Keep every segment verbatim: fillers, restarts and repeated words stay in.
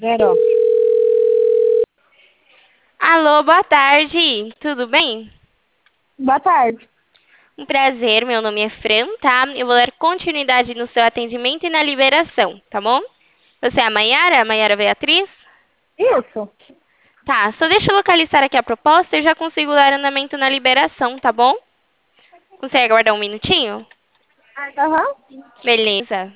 Zero. Alô, boa tarde, tudo bem? Boa tarde. Um prazer, meu nome é Fran, tá? Eu vou dar continuidade no seu atendimento e na liberação, tá bom? Você é a Maiara? Maiara Beatriz? Isso. Tá, só deixa eu localizar aqui a proposta e já consigo dar andamento na liberação, tá bom? Consegue aguardar um minutinho? Aham. Beleza.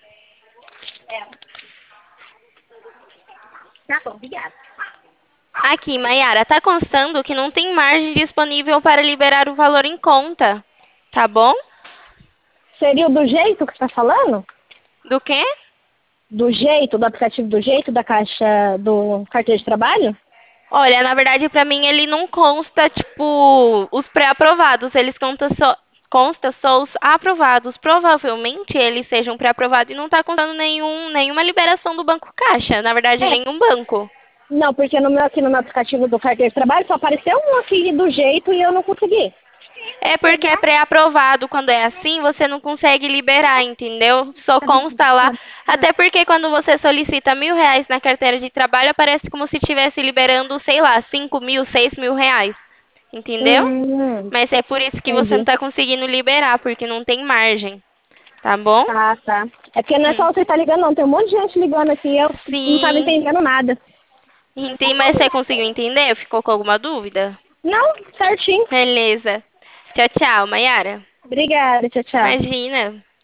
Tá bom, obrigada. Aqui, Maiara, tá constando que não tem margem disponível para liberar o valor em conta, tá bom? Seria o do jeito que você tá falando? Do quê? Do jeito, do aplicativo do jeito, da caixa do carteira de trabalho? Olha, na verdade, pra mim ele não consta, tipo, os pré-aprovados. Eles contam só, consta só os aprovados. Provavelmente eles sejam pré-aprovados e não tá contando nenhum, nenhuma liberação do Banco Caixa. Na verdade, É. nenhum banco. Não, porque no meu, aqui no meu aplicativo do carteira de trabalho só apareceu um aqui do jeito e eu não consegui. É porque é pré-aprovado. Quando é assim, você não consegue liberar, entendeu? Só consta lá. Até porque quando você solicita mil reais na carteira de trabalho, aparece como se estivesse liberando, sei lá, cinco mil, seis mil reais. Entendeu? Hum, Mas é por isso que você não entendi. está conseguindo liberar, porque não tem margem, tá bom? Ah, tá. É porque não é Hum. só você que tá ligando, não. Tem um monte de gente ligando aqui e eu não tava Sim. entendendo nada. Entendi, mas você conseguiu entender? Ficou com alguma dúvida? Não, certinho. Beleza. Tchau, tchau, Mayara. Obrigada, tchau, tchau. Imagina.